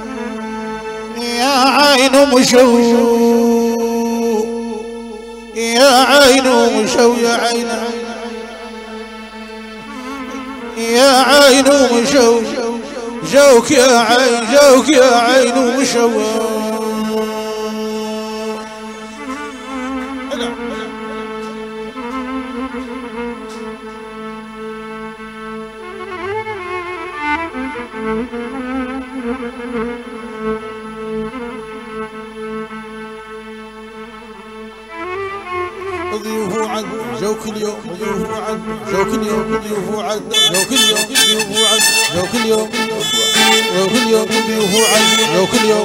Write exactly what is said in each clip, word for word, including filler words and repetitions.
يا عين مشو يا عين مشو يا عين يا عين مشو جوك يا عين جوك يا عين مشو ضيوفوا عد جوك اليوم ضيوفوا عد جوك اليوم ضيوفوا عد جوك اليوم ضيوفوا عد جوك اليوم جوك اليوم ضيوفوا عد جوك اليوم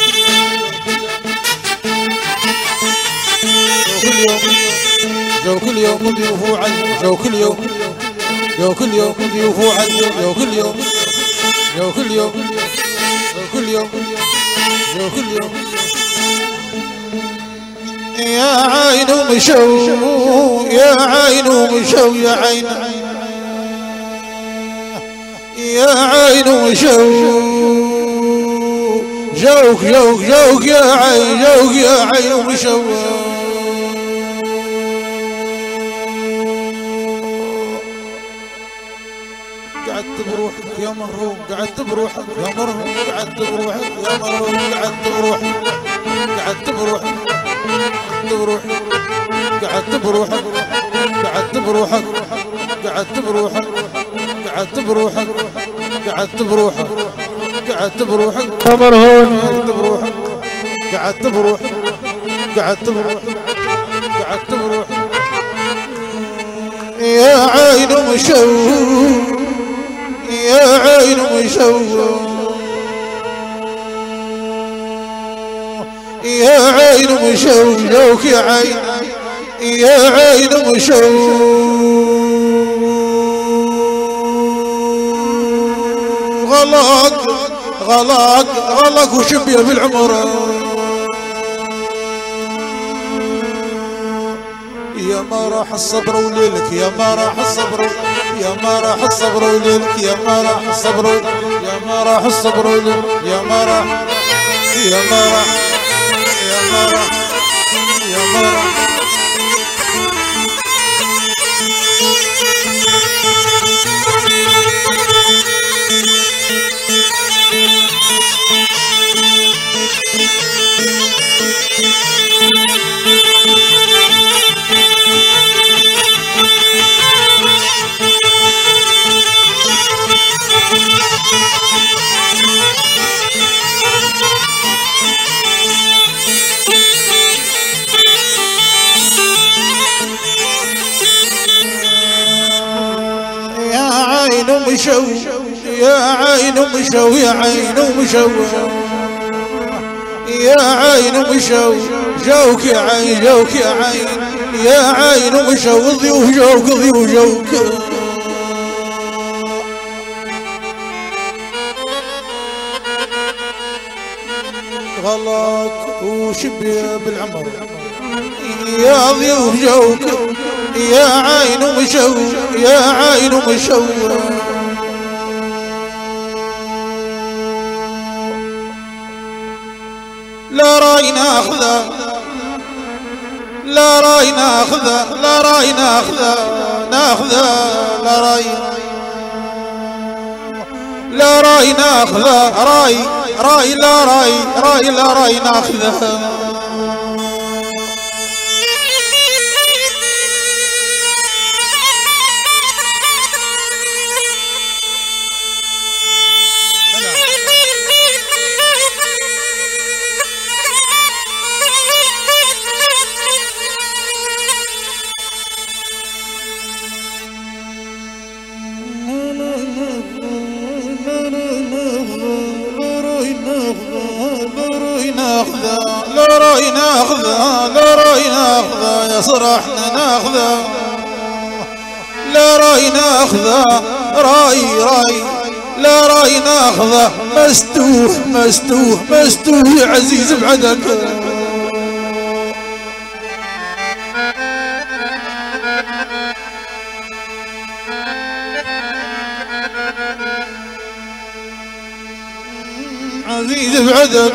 جوك اليوم ضيوفوا عد جوك اليوم جوك اليوم ضيوفوا عد جوك اليوم جوك اليوم جوك اليوم جوك اليوم يا عين مشو يا عين مشو يا عين يا عين مشو جوك جوك جوك يا عين جوك يا عين مشو قعدت بروحك يا مرهوم قعدت بروحك يا مرهوم قعدت بروحك يا مرهوم قعدت بروحك قعدت بروحك قعدت بروحك قعدت بروحك قعدت بروحك قعدت بروحك قعدت بروحك قعدت بروحك يا مرهون قعدت بروحك قعدت بروحك قعدت بروحك قعدت بروحك يا عين مشو يا عين مشو يا عين مشو جوك يا عين يا عين مشو غلق غلق غلق وشبيه بالعمر يا ما راح الصبر وليلك يا ما راح الصبر يا ما راح الصبر وليلك يا ما راح الصبر يا ما راح الصبر وليلك يا ما راح يا ما راح يا ما راح يا ما راح مشو يا عين مشو يا عين مشو يا عين مشو جوك يا عين جوك يا عين يا عين مشو ضيوف جوك ضيوف جوك غلط وشبيه بالعمر يا ضيوف جوك يا عين مشو يا عين مشو لا راي ناخذه لا راي ناخذه لا راي ناخذه ناخذه لا راي لا راي ناخذه راي راي لا راي راي لا راي ناخذه لا راي ناخذه لا راي ناخذه يا صرحنا ناخذه لا راي ناخذه راي راي لا راي ناخذه مستوح مستوح مستوح يا عزيز بعدك عزيز عزيز بعدك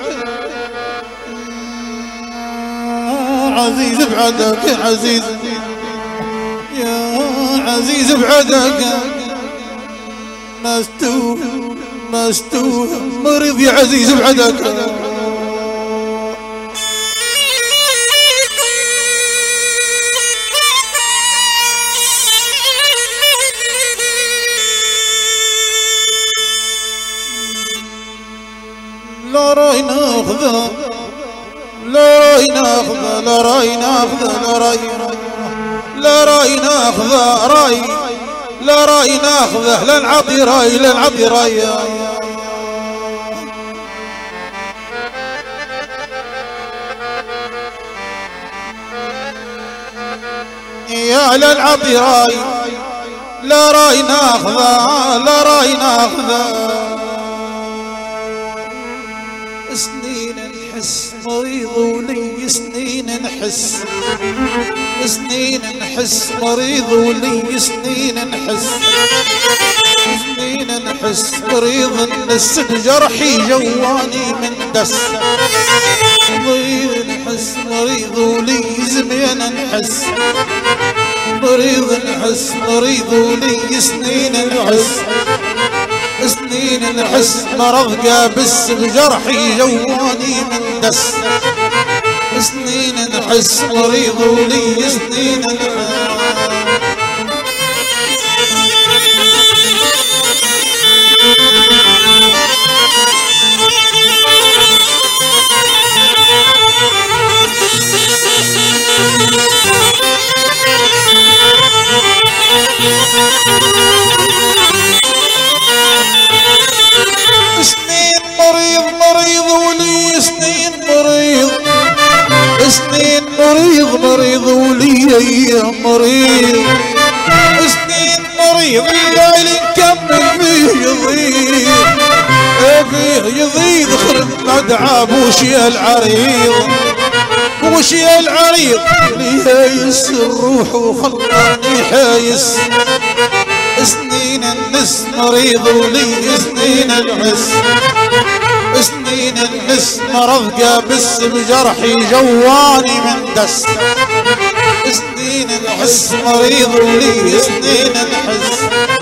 عزيز بعدك عزيز يا عزيز بعدك مستوه مستوه مريض يا عزيز بعدك لا راي ناخذه لا راي ناخذه لا راي ناخذه لا راي لا راي ناخذه راي لا راي ناخذه لا نعطي راي لا نعطي راي يا لا نعطي راي لا راي ناخذه لا راي ناخذه سنين نحس مريض ولي سنين نحس سنين نحس مريض ولي سنين نحس سنين نحس مريض نس بجرحي جواني من دس مريض نحس مريض ولي زمين نحس مريض نحس مريض ولي سنين نحس سنين نحس مرض قابس بجرحي جواني من دس سنين نحس مريض ولي سنين نحس سنين مريض مريض ولي سنين مريض سنين مريض مريض ولي ايام مريض سنين مريض الليل نكمل فيه يضيد فيه يضيد خرب مدعى بوشي العريض بوشي العريض اللي هايس الروح وخلاني حايس سنين النس مريض ولي سنين العس سنين النس مرض قابس بجرحي جواني من دس سنين الحس مريض ولي سنين الحس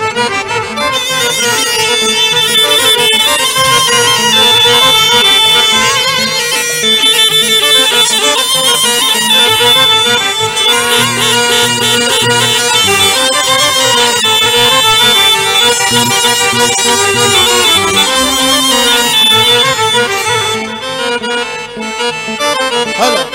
هلا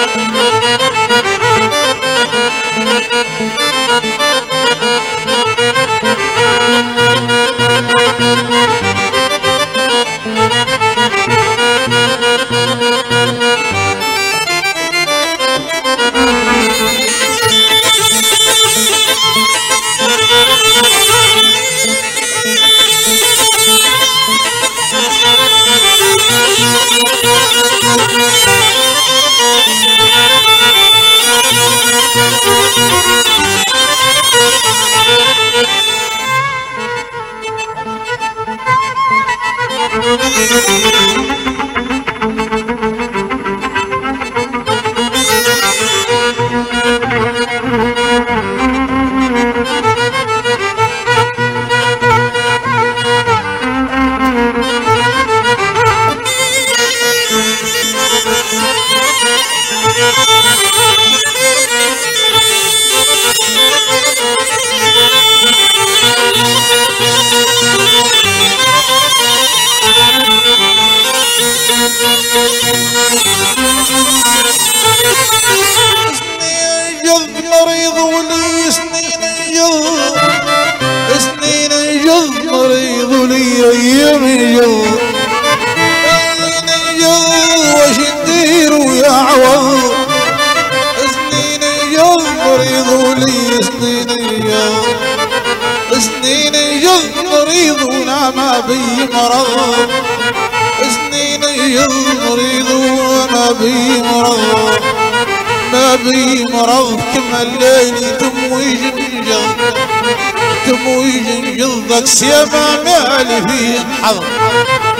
مريض ولي سنين يض سنين يض مريض ولي ايام يض سنين يض وش ندير ويا عوض سنين يض مريض ولي سنين يض سنين يض مريض ولا ما بي مرض سنين يض مريض وما بي مرض ما بي مرض كما الليل تمويج الجض تمويج الجض سيما مالي فيه حظ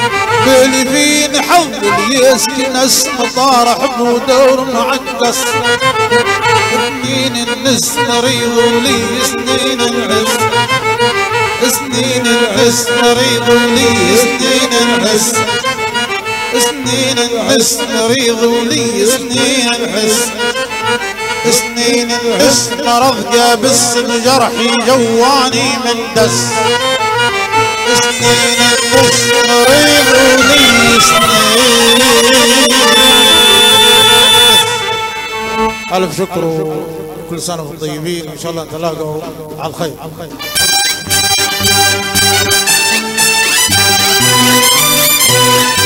بالي فين حظ اللي يسكن اسم طارح بودور معقص سنين النس مريض ولي سنين العز سنين العز مريض ولي سنين العز سنين العز مريض ولي سنين العز سنين العز مرض قابس بجرحي جواني من دس سنين العز مريض ولي سنين. ألف شكر وكل سنة وانتم طيبين إن شاء الله نتلاقوا على الخير. على الخير.